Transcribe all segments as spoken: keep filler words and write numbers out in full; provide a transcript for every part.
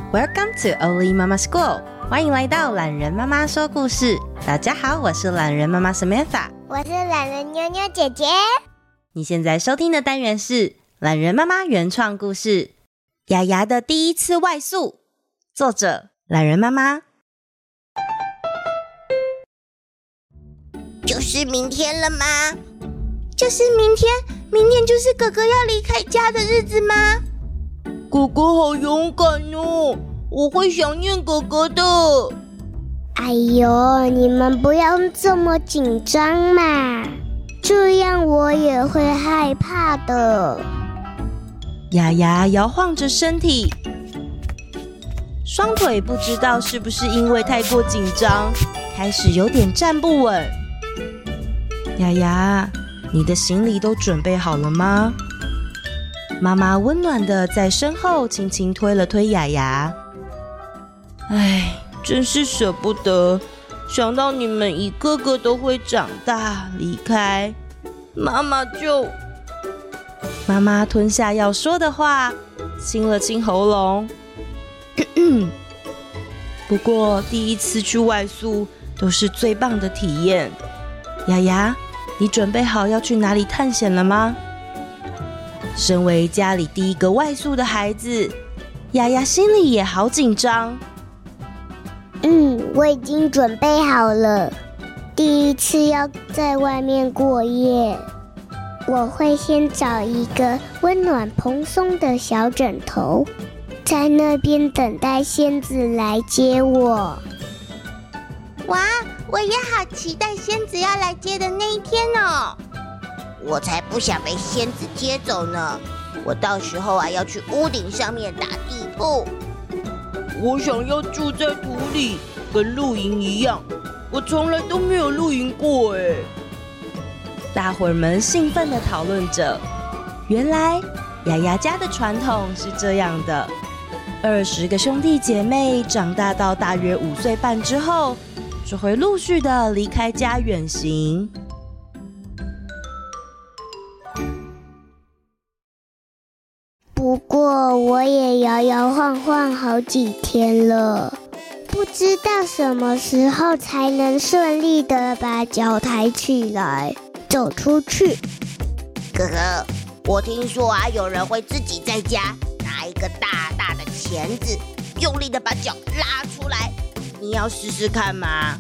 Welcome to Oli Mama School， 欢迎来到懒人妈妈说故事。大家好，我是懒人妈妈 Samantha， 我是懒人妞妞姐姐。 你现在收听的单元是懒人妈妈原创故事《雅雅的第一次外宿》，作者懒人妈妈。 就是明天了吗？ 就是明天，明天就是哥哥要离开家的日子吗？ 哥哥好勇敢哦，我会想念哥哥的。 哎呦，你们不要这么紧张嘛，这样我也会害怕的。 雅雅摇晃着身体，双腿不知道是不是因为太过紧张，开始有点站不稳。雅雅，你的行李都准备好了吗？妈妈温暖的在身后轻轻推了推雅雅。 唉，真是舍不得，想到你们一个个都会长大离开，妈妈就…… 妈妈吞下要说的话，清了清喉咙。不过第一次去外宿都是最棒的体验。雅雅，你准备好要去哪里探险了吗？身为家里第一个外宿的孩子，雅雅心里也好紧张。 嗯，我已经准备好了。第一次要在外面过夜，我会先找一个温暖蓬松的小枕头，在那边等待仙子来接我。哇，我也好期待仙子要来接的那一天哦！我才不想被仙子接走呢！我到时候啊要去屋顶上面打地铺。 我想要住在土里，跟露营一样。我从来都没有露营过哎。 大伙儿们兴奋地讨论着。原来雅雅家的传统是这样的：二十个兄弟姐妹长大到大约五岁半之后，就会陆续的离开家远行。 不过我也摇摇晃晃好几天了，不知道什么时候才能顺利的把脚抬起来，走出去。哥哥，我听说啊，有人会自己在家拿一个大大的钳子，用力的把脚拉出来，你要试试看吗？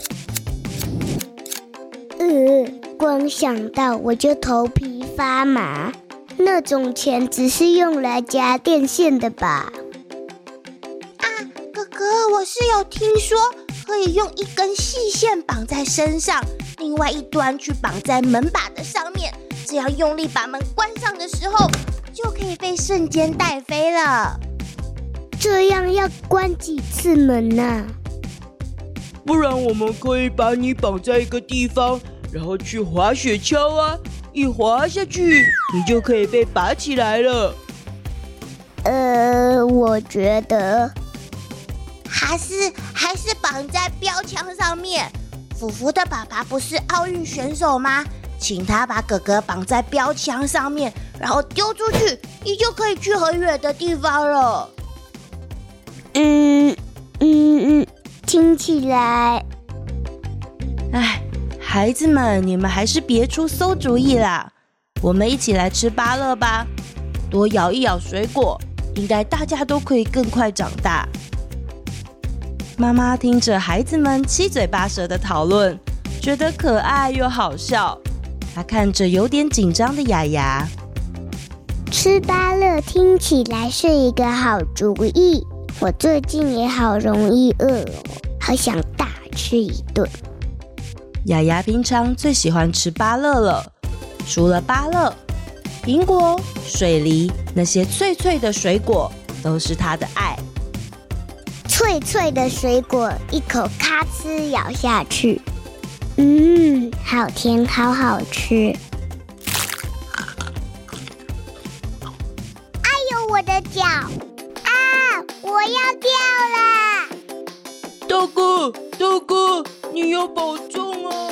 呃，光想到我就头皮发麻。那种钳子是用来夹电线的吧？啊，哥哥，我是有听说可以用一根细线绑在身上，另外一端去绑在门把的上面，这样用力把门关上的时候，就可以被瞬间带飞了。这样要关几次门啊？ 不然我们可以把你绑在一个地方，然后去滑雪橇啊，一滑下去，你就可以被拔起来了。 呃，我觉得还是还是绑在标枪上面。福福的爸爸不是奥运选手吗？请他把哥哥绑在标枪上面，然后丢出去，你就可以去很远的地方了。嗯嗯嗯，听起来…… 哎，孩子们，你们还是别出馊主意啦！我们一起来吃芭乐吧，多咬一咬水果，应该大家都可以更快长大。妈妈听着孩子们七嘴八舌的讨论，觉得可爱又好笑。她看着有点紧张的雅雅， 吃芭乐听起来是一个好主意。我最近也好容易饿哦，好想大吃一顿。 雅雅平常最喜欢吃芭乐了，除了芭乐，苹果、水梨那些脆脆的水果都是她的爱。 脆脆的水果，一口咔哧咬下去，嗯，好甜，好好吃。哎呦，我的脚！啊，我要掉啦！ 大哥，大哥，你要保重啊！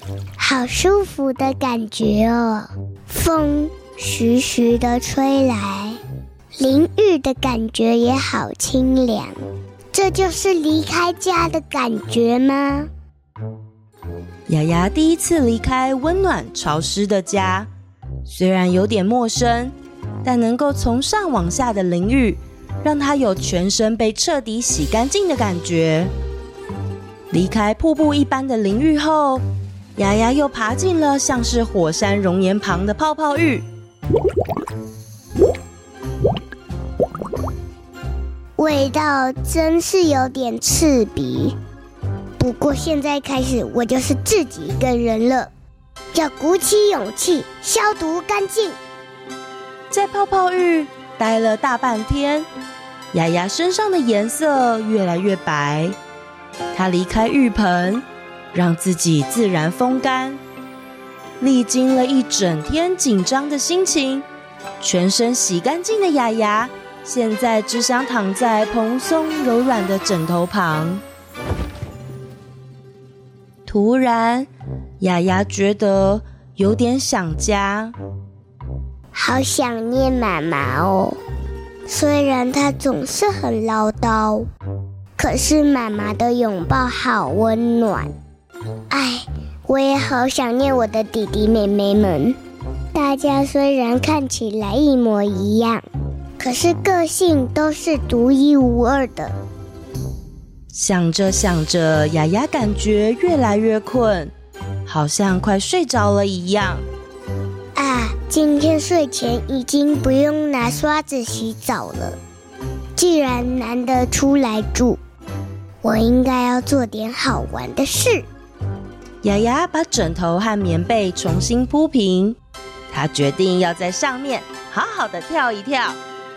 好舒服的感觉哦，风徐徐地吹来，淋浴的感觉也好清凉。这就是离开家的感觉吗？ 雅雅第一次离开温暖潮湿的家，虽然有点陌生，但能够从上往下的淋浴，让她有全身被彻底洗干净的感觉。离开瀑布一般的淋浴后，雅雅又爬进了像是火山熔岩旁的泡泡浴。 味道真是有点刺鼻，不过现在开始我就是自己一个人了，要鼓起勇气消毒干净。 在泡泡浴待了大半天，雅雅身上的颜色越来越白。她离开浴盆，让自己自然风干。历经了一整天紧张的心情，全身洗干净的雅雅现在只想躺在蓬松柔软的枕头旁。突然，雅雅觉得有点想家， 好想念妈妈哦。虽然她总是很唠叨，可是妈妈的拥抱好温暖。哎，我也好想念我的弟弟妹妹们。大家虽然看起来一模一样，可是个性都是独一无二的。 想着想着，雅雅感觉越来越困，好像快睡着了一样。 啊，今天睡前已经不用拿刷子洗澡了。既然难得出来住，我应该要做点好玩的事。 雅雅把枕头和棉被重新铺平，她决定要在上面好好的跳一跳。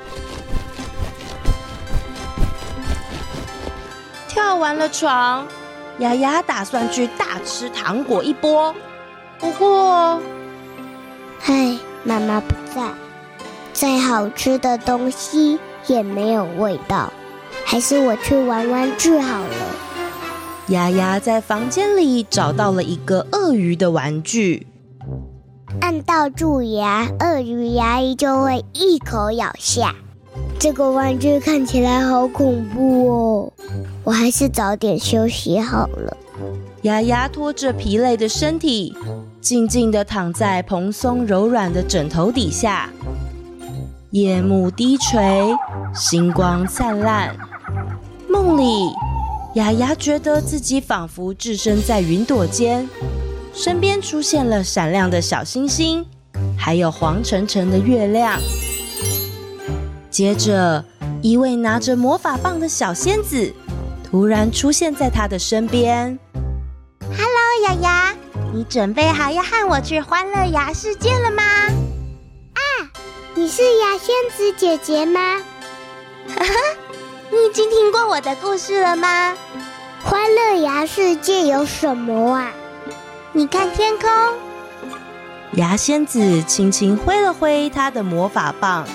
跳完了床，雅雅打算去大吃糖果一波。不过， 唉，妈妈不在，再好吃的东西也没有味道，还是我去玩玩具好了。 雅雅在房间里找到了一个鳄鱼的玩具， 按到蛀牙，鳄鱼牙医就会一口咬下。这个玩具看起来好恐怖哦，我还是早点休息好了。 雅雅拖着疲累的身体，静静地躺在蓬松柔软的枕头底下。夜幕低垂，星光灿烂。梦里，雅雅觉得自己仿佛置身在云朵间，身边出现了闪亮的小星星，还有黄澄澄的月亮。接着，一位拿着魔法棒的小仙子突然出现在她的身边。 Hello， 雅雅，你准备好要和我去欢乐牙世界了吗？啊，你是牙仙子姐姐吗？哈哈，你已经听过我的故事了吗？欢乐牙世界有什么啊？你看天空。 牙仙子轻轻挥了挥她的魔法棒，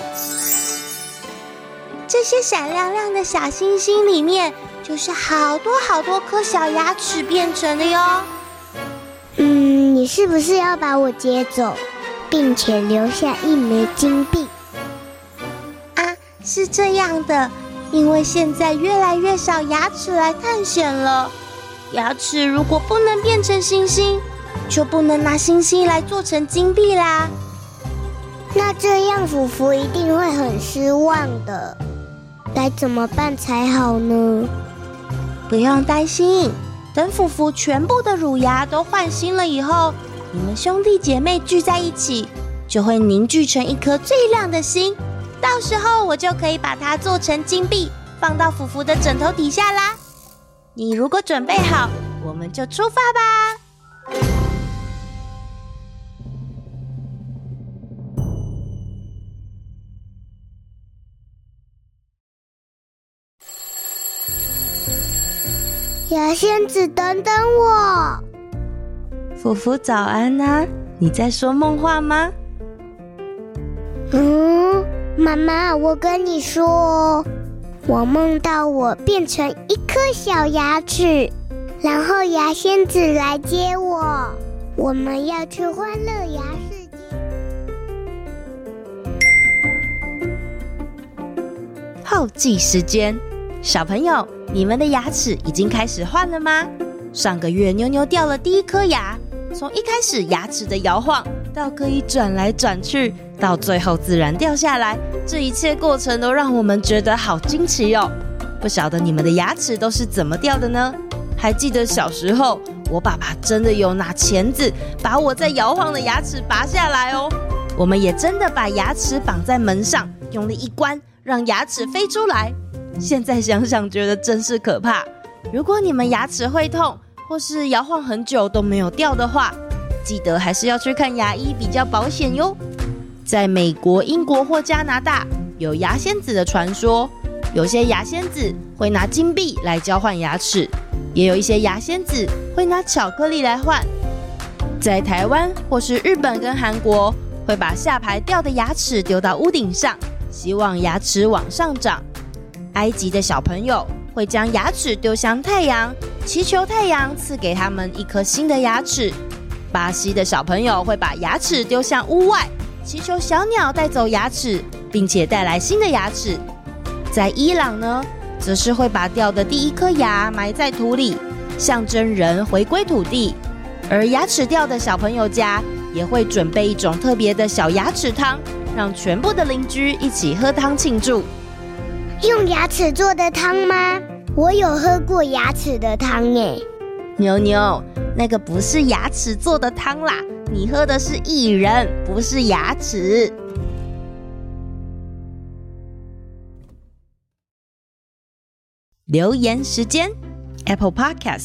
这些闪亮亮的小星星里面，就是好多好多颗小牙齿变成的哟。嗯，你是不是要把我接走，并且留下一枚金币？啊，是这样的，因为现在越来越少牙齿来探险了。牙齿如果不能变成星星，就不能拿星星来做成金币啦。那这样福福一定会很失望的。该怎么办才好呢？不用担心，等福福全部的乳牙都换新了以后，你们兄弟姐妹聚在一起，就会凝聚成一颗最亮的星。到时候我就可以把它做成金币，放到福福的枕头底下啦。你如果准备好，我们就出发吧。牙仙子，等等我！ 福福早安啊，你在说梦话吗？ 嗯，妈妈，我跟你说，我梦到我变成一颗小牙齿，然后牙仙子来接我， 我们要去欢乐牙世界。 后记时间，小朋友，你们的牙齿已经开始换了吗？上个月妞妞掉了第一颗牙，从一开始牙齿的摇晃，到可以转来转去，到最后自然掉下来，这一切过程都让我们觉得好惊奇哦。不晓得你们的牙齿都是怎么掉的呢？还记得小时候，我爸爸真的有拿钳子把我在摇晃的牙齿拔下来哦。我们也真的把牙齿绑在门上，用力一关，让牙齿飞出来。现在想想觉得真是可怕。如果你们牙齿会痛，或是摇晃很久都没有掉的话，记得还是要去看牙医比较保险哟。在美国、英国或加拿大，有牙仙子的传说。有些牙仙子会拿金币来交换牙齿，也有一些牙仙子会拿巧克力来换。在台湾或是日本跟韩国，会把下排掉的牙齿丢到屋顶上，希望牙齿往上长。埃及的小朋友会将牙齿丢向太阳，祈求太阳赐给他们一颗新的牙齿。巴西的小朋友会把牙齿丢向屋外，祈求小鸟带走牙齿，并且带来新的牙齿。在伊朗呢，则是会把掉的第一颗牙埋在土里，象征人回归土地。而牙齿掉的小朋友家也会准备一种特别的小牙齿汤，让全部的邻居一起喝汤庆祝。 用牙齿做的汤吗？我有喝过牙齿的汤耶。 妞妞，那个不是牙齿做的汤啦，你喝的是薏仁，不是牙齿。留言时间 Apple Podcast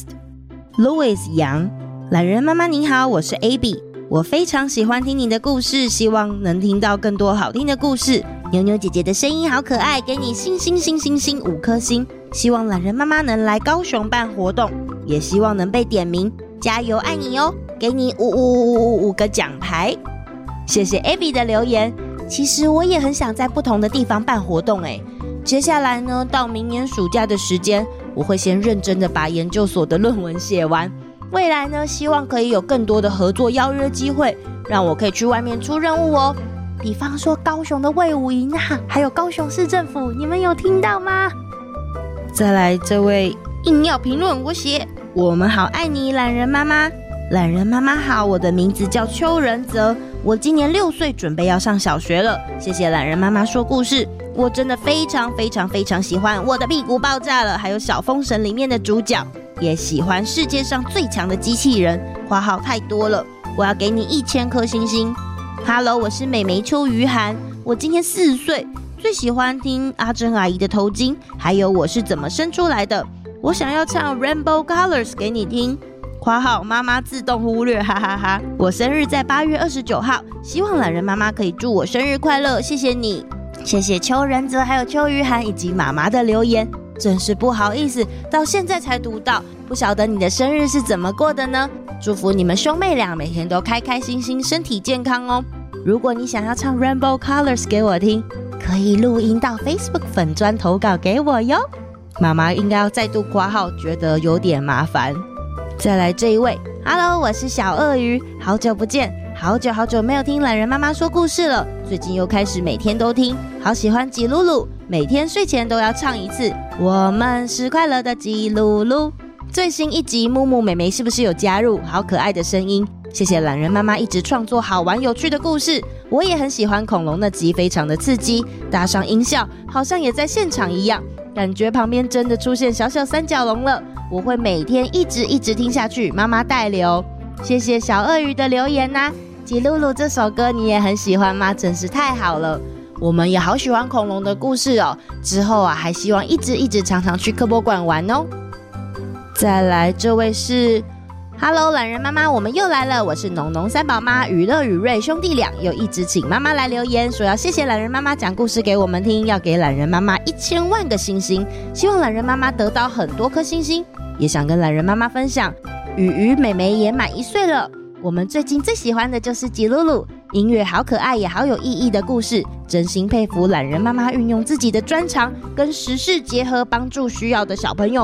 Louis 杨，懒人妈妈您好，我是 Abby， 我非常喜欢听你的故事，希望能听到更多好听的故事。妞妞姐姐的声音好可爱，给你星星星星星五颗星。希望懒人妈妈能来高雄办活动，也希望能被点名，加油爱你哦，给你五五五五五个奖牌。谢谢 Abby 的留言。其实我也很想在不同的地方办活动诶。接下来呢，到明年暑假的时间，我会先认真的把研究所的论文写完。未来呢，希望可以有更多的合作邀约机会，让我可以去外面出任务哦。比方说高雄的卫武营啊，还有高雄市政府，你们有听到吗？再来这位硬要评论我写，我们好爱你懒人妈妈。懒人妈妈好，我的名字叫邱仁泽，我今年六岁，准备要上小学了。谢谢懒人妈妈说故事，我真的非常非常非常喜欢我的屁股爆炸了，还有小封神里面的主角，也喜欢世界上最强的机器人，括号太多了，我要给你一千颗星星。Hello， 我是美眉邱于涵，我今年四岁，最喜欢听阿珍阿姨的头巾，还有我是怎么生出来的。我想要唱 Rainbow Colors 给你听。括号妈妈自动忽略，哈哈哈！我生日在八月二十九号，希望懒人妈妈可以祝我生日快乐，谢谢你，谢谢邱仁泽还有邱于涵以及妈妈的留言，真是不好意思，到现在才读到，不晓得你的生日是怎么过的呢？祝福你们兄妹俩每天都开开心心，身体健康哦。如果你想要唱 Rainbow Colors 给我听，可以录音到 Facebook 粉专投稿给我哟。妈妈应该要再度括号，觉得有点麻烦。再来这一位 ，Hello， 我是小鳄鱼，好久不见，好久好久没有听懒人妈妈说故事了，最近又开始每天都听，好喜欢吉露露，每天睡前都要唱一次。我们是快乐的吉露露。最新一集木木妹妹是不是有加入？好可爱的声音，谢谢懒人妈妈一直创作好玩有趣的故事。我也很喜欢恐龙那集，非常的刺激，搭上音效，好像也在现场一样，感觉旁边真的出现小小三角龙了。我会每天一直一直听下去，妈妈代留。谢谢小鳄鱼的留言啊，吉露露这首歌你也很喜欢吗？真是太好了，我们也好喜欢恐龙的故事哦。之后啊，还希望一直一直常常去科博馆玩哦。再来这位是 Hello 懒人妈妈，我们又来了，我是农农三宝妈，娱乐与瑞兄弟俩又一直请妈妈来留言，说要谢谢懒人妈妈讲故事给我们听，要给懒人妈妈一千万个星星，希望懒人妈妈得到很多颗星星，也想跟懒人妈妈分享，雨雨妹妹也满一岁了，我们最近最喜欢的就是吉露露，音乐好可爱也好有意义的故事，真心佩服懒人妈妈运用自己的专长跟时事结合，帮助需要的小朋友们。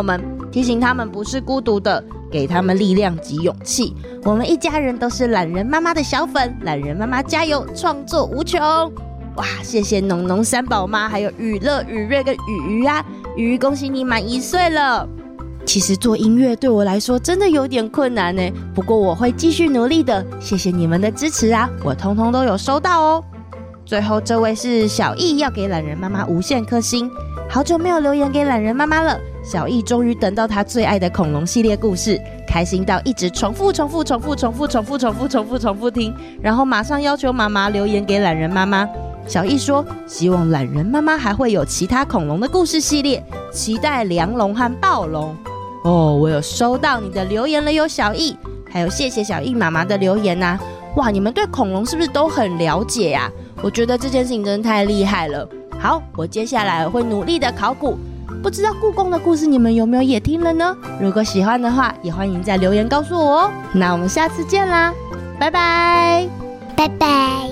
提醒他们不是孤独的，给他们力量及勇气。我们一家人都是懒人妈妈的小粉，懒人妈妈加油，创作无穷！哇，谢谢农农、三宝妈，还有雨乐、雨瑞跟雨鱼啊！雨鱼，恭喜你满一岁了。其实做音乐对我来说真的有点困难呢，不过我会继续努力的。谢谢你们的支持啊，我通通都有收到哦。最后这位是小易，要给懒人妈妈无限颗星。好久没有留言给懒人妈妈了，小易终于等到她最爱的恐龙系列故事，开心到一直重复重复重复重复重复重复重复重复听，然后马上要求妈妈留言给懒人妈妈。小易说希望懒人妈妈还会有其他恐龙的故事系列，期待梁龙和暴龙。哦，我有收到你的留言了哟，小易，还有谢谢小易妈妈的留言啊。哇，你们对恐龙是不是都很了解呀？我觉得这件事情真的太厉害了。好，我接下来会努力的考古。不知道故宫的故事你们有没有也听了呢？如果喜欢的话，也欢迎在留言告诉我哦。那我们下次见啦，拜拜， 拜拜。